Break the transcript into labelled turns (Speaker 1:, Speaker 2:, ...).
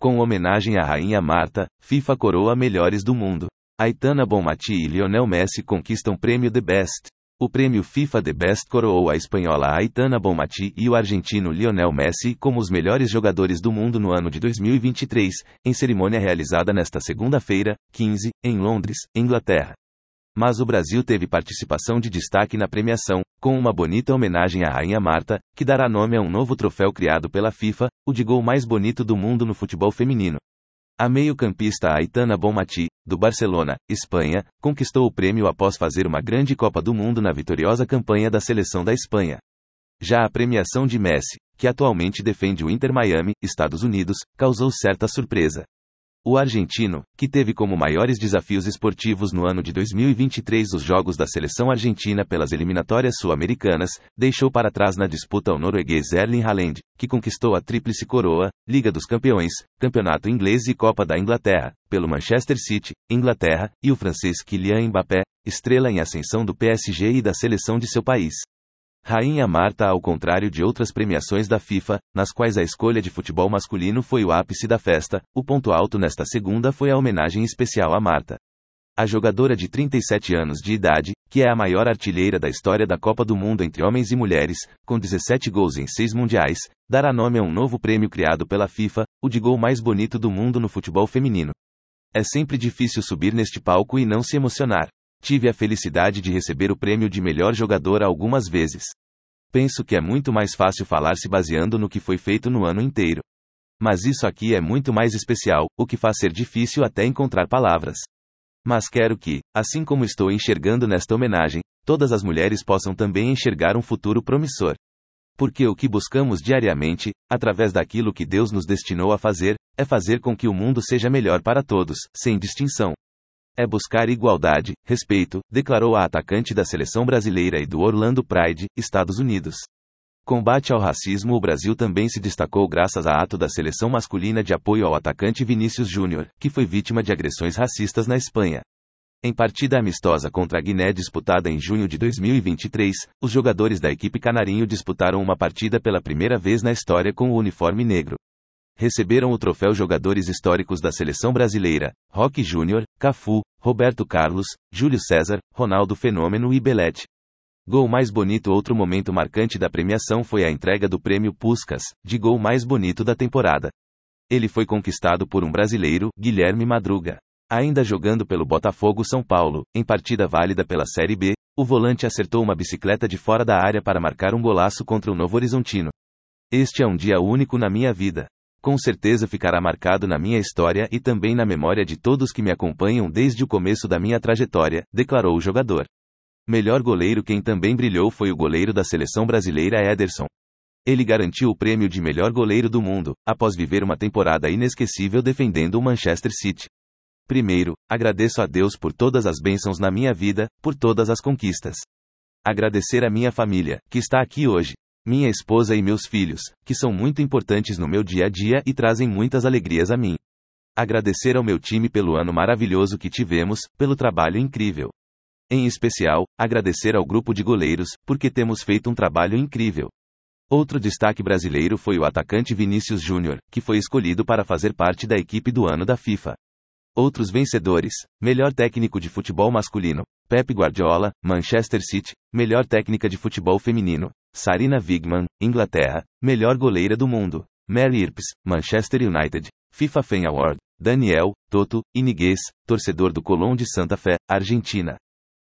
Speaker 1: Com homenagem à Rainha Marta, FIFA coroa melhores do mundo. Aitana Bonmatí e Lionel Messi conquistam prêmio The Best. O prêmio FIFA The Best coroou a espanhola Aitana Bonmatí e o argentino Lionel Messi como os melhores jogadores do mundo no ano de 2023, em cerimônia realizada nesta segunda-feira, 15, em Londres, Inglaterra. Mas o Brasil teve participação de destaque na premiação, com uma bonita homenagem à Rainha Marta, que dará nome a um novo troféu criado pela FIFA, o de gol mais bonito do mundo no futebol feminino. A meio-campista Aitana Bonmatí, do Barcelona, Espanha, conquistou o prêmio após fazer uma grande Copa do Mundo na vitoriosa campanha da seleção da Espanha. Já a premiação de Messi, que atualmente defende o Inter Miami, Estados Unidos, causou certa surpresa. O argentino, que teve como maiores desafios esportivos no ano de 2023 os jogos da seleção argentina pelas eliminatórias sul-americanas, deixou para trás na disputa o norueguês Erling Haaland, que conquistou a tríplice coroa, Liga dos Campeões, Campeonato Inglês e Copa da Inglaterra, pelo Manchester City, Inglaterra, e o francês Kylian Mbappé, estrela em ascensão do PSG e da seleção de seu país. Rainha Marta, ao contrário de outras premiações da FIFA, nas quais a escolha de futebol masculino foi o ápice da festa, o ponto alto nesta segunda foi a homenagem especial a Marta. A jogadora de 37 anos de idade, que é a maior artilheira da história da Copa do Mundo entre homens e mulheres, com 17 gols em 6 mundiais, dará nome a um novo prêmio criado pela FIFA, o de gol mais bonito do mundo no futebol feminino. É sempre difícil subir neste palco e não se emocionar. Tive a felicidade de receber o prêmio de melhor jogadora algumas vezes. Penso que é muito mais fácil falar se baseando no que foi feito no ano inteiro. Mas isso aqui é muito mais especial, o que faz ser difícil até encontrar palavras. Mas quero que, assim como estou enxergando nesta homenagem, todas as mulheres possam também enxergar um futuro promissor. Porque o que buscamos diariamente, através daquilo que Deus nos destinou a fazer, é fazer com que o mundo seja melhor para todos, sem distinção. É buscar igualdade, respeito, declarou a atacante da seleção brasileira e do Orlando Pride, Estados Unidos. Combate ao racismo. O Brasil também se destacou graças a ato da seleção masculina de apoio ao atacante Vinícius Júnior, que foi vítima de agressões racistas na Espanha. Em partida amistosa contra a Guiné disputada em junho de 2023, os jogadores da equipe canarinho disputaram uma partida pela primeira vez na história com o uniforme negro. Receberam o troféu jogadores históricos da seleção brasileira, Roque Júnior, Cafu, Roberto Carlos, Júlio César, Ronaldo Fenômeno e Belete. Gol mais bonito. Outro momento marcante da premiação foi a entrega do prêmio Puskás, de gol mais bonito da temporada. Ele foi conquistado por um brasileiro, Guilherme Madruga. Ainda jogando pelo Botafogo São Paulo, em partida válida pela Série B, o volante acertou uma bicicleta de fora da área para marcar um golaço contra o Novo Horizontino. Este é um dia único na minha vida. Com certeza ficará marcado na minha história e também na memória de todos que me acompanham desde o começo da minha trajetória, declarou o jogador. Melhor goleiro. Quem também brilhou foi o goleiro da seleção brasileira Ederson. Ele garantiu o prêmio de melhor goleiro do mundo, após viver uma temporada inesquecível defendendo o Manchester City. Primeiro, agradeço a Deus por todas as bênçãos na minha vida, por todas as conquistas. Agradecer a minha família, que está aqui hoje. Minha esposa e meus filhos, que são muito importantes no meu dia a dia e trazem muitas alegrias a mim. Agradecer ao meu time pelo ano maravilhoso que tivemos, pelo trabalho incrível. Em especial, agradecer ao grupo de goleiros, porque temos feito um trabalho incrível. Outro destaque brasileiro foi o atacante Vinícius Júnior, que foi escolhido para fazer parte da equipe do ano da FIFA. Outros vencedores: melhor técnico de futebol masculino, Pep Guardiola, Manchester City; melhor técnica de futebol feminino, Sarina Wiegman, Inglaterra; melhor goleira do mundo, Mary Earps, Manchester United; FIFA Fan Award, Daniel Toto Iniguez, torcedor do Colón de Santa Fé, Argentina.